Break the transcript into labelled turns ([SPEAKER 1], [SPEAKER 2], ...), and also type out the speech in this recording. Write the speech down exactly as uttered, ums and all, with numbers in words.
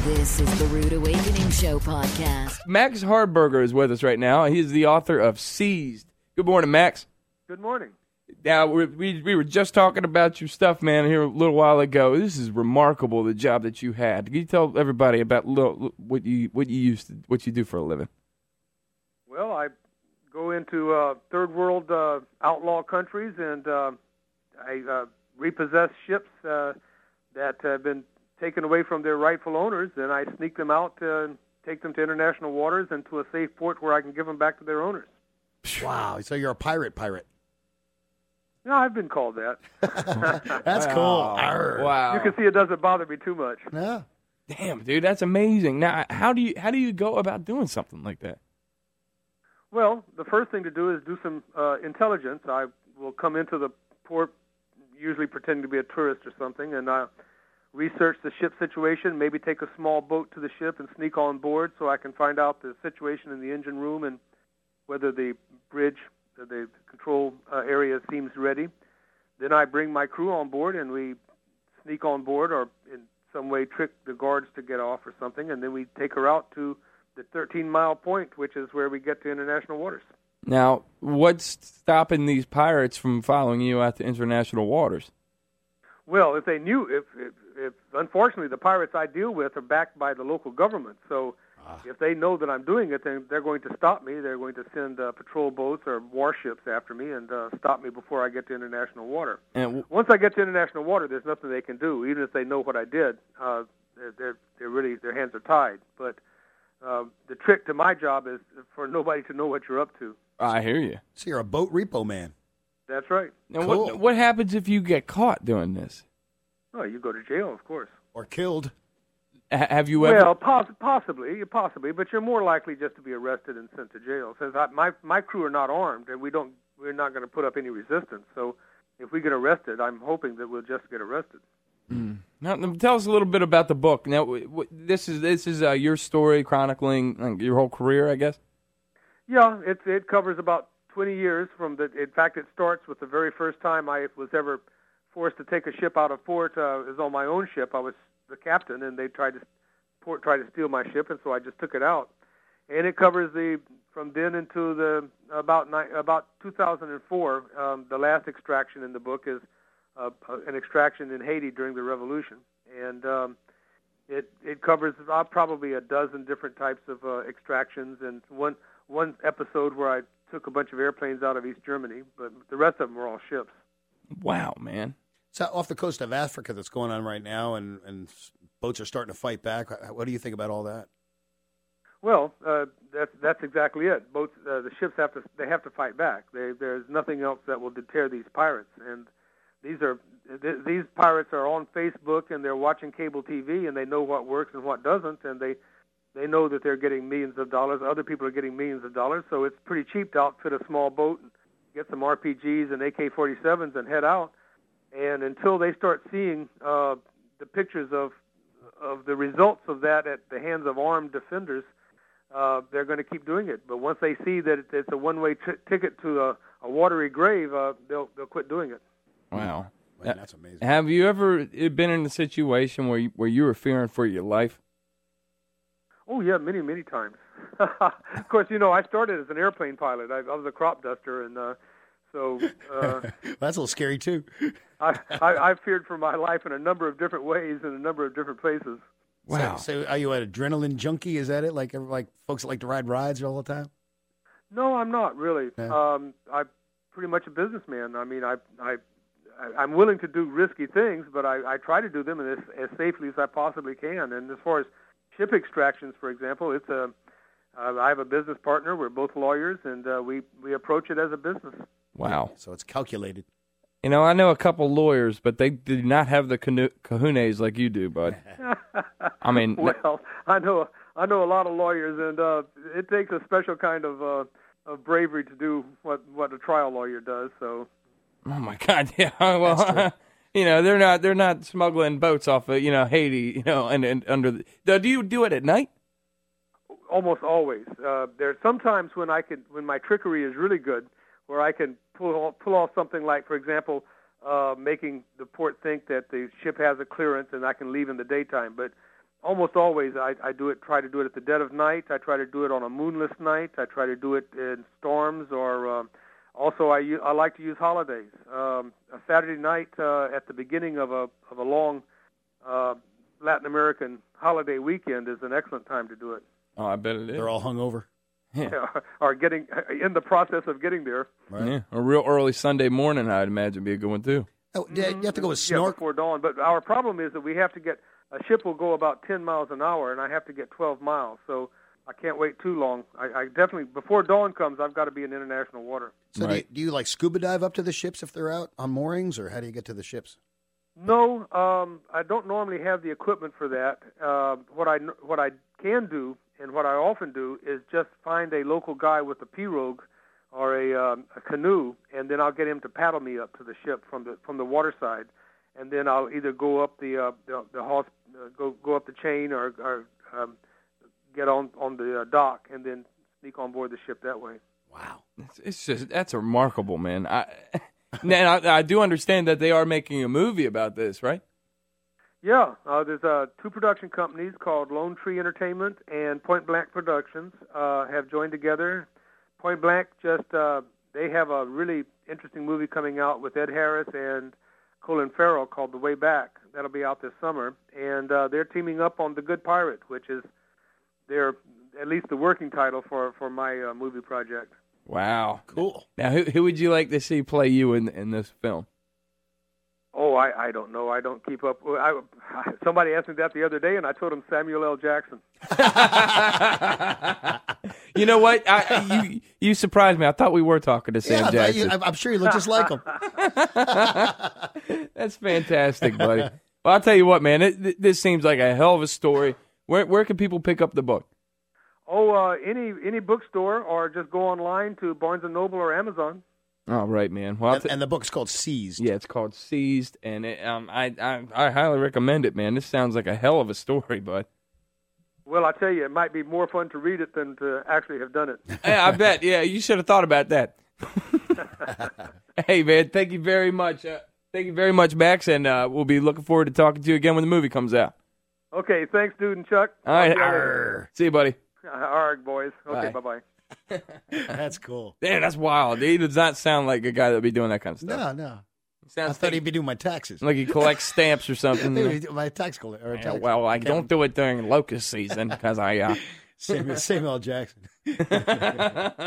[SPEAKER 1] This is the Rude Awakening Show podcast.
[SPEAKER 2] Max Hardberger is with us right now. He's the author of Seized. Good morning, Max.
[SPEAKER 3] Good morning.
[SPEAKER 2] Now, we we we were just talking about your stuff, man, here a little while ago. This is remarkable, the job that you had. Can you tell everybody about little, what you what you used to, what you do for a living?
[SPEAKER 3] Well, I go into uh, third world uh, outlaw countries, and uh, I uh, repossess ships uh, that have been taken away from their rightful owners, and I sneak them out uh, and take them to international waters and to a safe port where I can give them back to their owners.
[SPEAKER 4] Wow, so you're a pirate pirate.
[SPEAKER 3] No, I've been called that.
[SPEAKER 4] That's cool. Arr.
[SPEAKER 2] Wow.
[SPEAKER 3] You can see it doesn't bother me too much.
[SPEAKER 4] Yeah.
[SPEAKER 2] Damn, dude, that's amazing. Now, how do you how do you go about doing something like that?
[SPEAKER 3] Well, the first thing to do is do some uh, intelligence. I will come into the port, usually pretending to be a tourist or something, and uh, research the ship situation, maybe take a small boat to the ship and sneak on board so I can find out the situation in the engine room and whether the bridge, the control uh, area seems ready. Then I bring my crew on board and we sneak on board or in some way trick the guards to get off or something, and then we take her out to the thirteen-mile point, which is where we get to international waters.
[SPEAKER 2] Now, what's stopping these pirates from following you out to international waters?
[SPEAKER 3] Well, if they knew, if, if, if unfortunately the pirates I deal with are backed by the local government, so ah. if they know that I'm doing it, then they're going to stop me. They're going to send uh, patrol boats or warships after me and uh, stop me before I get to international water. And w- once I get to international water, there's nothing they can do, even if they know what I did. Uh, they're, they're, they're really their hands are tied. But uh, the trick to my job is for nobody to know what you're up to.
[SPEAKER 2] I hear you.
[SPEAKER 4] So you're a boat repo man.
[SPEAKER 3] That's right.
[SPEAKER 2] Now,
[SPEAKER 4] Cool.
[SPEAKER 2] what what happens if you get caught doing this?
[SPEAKER 3] Oh, you go to jail, of course.
[SPEAKER 4] Or killed.
[SPEAKER 2] H- have you ever?
[SPEAKER 3] Well, poss- possibly, possibly, but you're more likely just to be arrested and sent to jail. Since I, my my crew are not armed, and we don't, we're not going to put up any resistance. So, if we get arrested, I'm hoping that we'll just get arrested.
[SPEAKER 2] Mm. Now, tell us a little bit about the book. Now, w- w- this is this is uh, your story chronicling like, your whole career, I guess.
[SPEAKER 3] Yeah, it it covers about twenty years from the. In fact, it starts with the very first time I was ever forced to take a ship out of port. Uh, it was on my own ship. I was the captain, and they tried to port tried to steal my ship, and so I just took it out. And it covers the from then into the about ni- about two thousand four. Um, the last extraction in the book is uh, an extraction in Haiti during the revolution, and um, it it covers uh, probably a dozen different types of uh, extractions, and one one episode where I took a bunch of airplanes out of East Germany, but the rest of them were all ships.
[SPEAKER 2] Wow, man.
[SPEAKER 4] It's off the coast of Africa that's going on right now, and, and boats are starting to fight back. What do you think about all that?
[SPEAKER 3] Well, uh, that's that's exactly it. Boats, uh, the ships have to they have to fight back. They, there's nothing else that will deter these pirates. And these are th- these pirates are on Facebook and they're watching cable T V and they know what works and what doesn't, and they they know that they're getting millions of dollars. Other people are getting millions of dollars, so it's pretty cheap to outfit a small boat and get some R P Gs and A K forty-sevens and head out. And until they start seeing uh, the pictures of of the results of that at the hands of armed defenders, uh, they're going to keep doing it. But once they see that it's a one-way t- ticket to a, a watery grave, uh, they'll they'll quit doing it.
[SPEAKER 2] Wow,
[SPEAKER 4] Man, that's amazing.
[SPEAKER 2] Have you ever been in a situation where you, where you were fearing for your life?
[SPEAKER 3] Oh yeah, many many times. Of course, you know I started as an airplane pilot. I, I was a crop duster, and uh, so uh,
[SPEAKER 4] that's a little scary too.
[SPEAKER 3] I, I I feared for my life in a number of different ways in a number of different places.
[SPEAKER 2] Wow.
[SPEAKER 4] So, so are you an adrenaline junkie? Is that it? Like like folks that like to ride rides all the time?
[SPEAKER 3] No, I'm not really.
[SPEAKER 4] Yeah.
[SPEAKER 3] Um, I'm pretty much a businessman. I mean, I I I'm willing to do risky things, but I, I try to do them as as safely as I possibly can. And as far as ship extractions, for example, it's a uh, I have a business partner. We're both lawyers, and uh, we we approach it as a business.
[SPEAKER 2] Wow.
[SPEAKER 4] So it's calculated.
[SPEAKER 2] You know, I know a couple lawyers, but they do not have the cano- kahunas like you do, bud. I mean,
[SPEAKER 3] well, I know I know a lot of lawyers, and uh, it takes a special kind of uh, of bravery to do what, what a trial lawyer does. So,
[SPEAKER 2] oh my God, yeah. Well, you know, they're not they're not smuggling boats off of you know Haiti, you know, and, and under. The, do you do it at night?
[SPEAKER 3] Almost always. Uh, there's sometimes when I can when my trickery is really good, where I can pull off, pull off something like, for example, uh, making the port think that the ship has a clearance and I can leave in the daytime. But almost always I, I do it. Try to do it at the dead of night. I try to do it on a moonless night. I try to do it in storms, or um, also I, u- I like to use holidays. Um, a Saturday night uh, at the beginning of a of a long uh, Latin American holiday weekend is an excellent time to do it.
[SPEAKER 2] Oh, I bet it is.
[SPEAKER 4] They're all hungover.
[SPEAKER 2] Yeah.
[SPEAKER 3] Or getting in the process of getting there.
[SPEAKER 4] Right.
[SPEAKER 2] Yeah, a real early Sunday morning, I'd imagine, be a good one too.
[SPEAKER 4] Oh, yeah, you have to go with
[SPEAKER 3] Yeah,
[SPEAKER 4] snorkel.
[SPEAKER 3] before dawn. But our problem is that we have to get a ship will go about ten miles an hour, and I have to get twelve miles. So I can't wait too long. I, I definitely before dawn comes, I've got to be in international water.
[SPEAKER 4] So
[SPEAKER 2] Right.
[SPEAKER 4] do, you, do you like scuba dive up to the ships if they're out on moorings, or how do you get to the ships?
[SPEAKER 3] No, um, I don't normally have the equipment for that. Uh, what I what I can do, and what I often do, is just find a local guy with a pirogue or a, um, a canoe, and then I'll get him to paddle me up to the ship from the from the water side, and then I'll either go up the uh, the, the hos- uh, go go up the chain, or, or um, get on on the uh, dock, and then sneak on board the ship that way.
[SPEAKER 4] Wow.
[SPEAKER 2] It's, it's just that's remarkable, man. I, now I, I do understand that they are making a movie about this, right?
[SPEAKER 3] Yeah, uh, there's uh, two production companies called Lone Tree Entertainment and Point Blank Productions uh, have joined together. Point Blank just uh, they have a really interesting movie coming out with Ed Harris and Colin Farrell called The Way Back. That'll be out this summer, and uh, they're teaming up on The Good Pirate, which is their at least the working title for for my uh, movie project.
[SPEAKER 2] Wow,
[SPEAKER 4] Cool.
[SPEAKER 2] Now, who who would you like to see play you in in this film?
[SPEAKER 3] Oh, I, I don't know. I don't keep up. I, somebody asked me that the other day, and I told him Samuel L. Jackson.
[SPEAKER 2] You know what? I, you you surprised me. I thought we were talking to Sam
[SPEAKER 4] Yeah, I thought you-
[SPEAKER 2] Jackson.
[SPEAKER 4] I'm I'm sure you look just like him.
[SPEAKER 2] That's fantastic, buddy. Well, I'll tell you what, man. It, th- this seems like a hell of a story. Where where can people pick up the book?
[SPEAKER 3] Oh, uh, any any bookstore, or just go online to Barnes and Noble or Amazon.
[SPEAKER 2] All right, man. Well, I'll
[SPEAKER 4] And,
[SPEAKER 2] t-
[SPEAKER 4] and the book's called Seized.
[SPEAKER 2] yeah, it's called Seized, and it, um, I, I I highly recommend it, man. This sounds like a hell of a story, bud.
[SPEAKER 3] Well, I tell you, it might be more fun to read it than to actually have done it.
[SPEAKER 2] Yeah, I bet. Yeah, you should have thought about that. Hey, man, thank you very much. Uh, thank you very much, Max, and uh, we'll be looking forward to talking to you again when the movie comes out.
[SPEAKER 3] Okay, thanks, dude and Chuck.
[SPEAKER 2] All right.
[SPEAKER 3] Talk to you later.
[SPEAKER 2] See you, buddy.
[SPEAKER 3] All right, boys. Okay,
[SPEAKER 2] Bye.
[SPEAKER 3] bye-bye.
[SPEAKER 4] That's cool.
[SPEAKER 2] Damn, that's wild. He does not sound like a guy that would be doing that kind of stuff.
[SPEAKER 4] No, no.
[SPEAKER 2] He
[SPEAKER 4] I
[SPEAKER 2] sounds
[SPEAKER 4] thought
[SPEAKER 2] like,
[SPEAKER 4] he'd be doing my taxes.
[SPEAKER 2] like he collects stamps or something.
[SPEAKER 4] Maybe my tax collector. Or
[SPEAKER 2] Yeah,
[SPEAKER 4] tax
[SPEAKER 2] well, I
[SPEAKER 4] accountant.
[SPEAKER 2] don't do it during locust season because I. Uh,
[SPEAKER 4] Samuel, Samuel L. Jackson.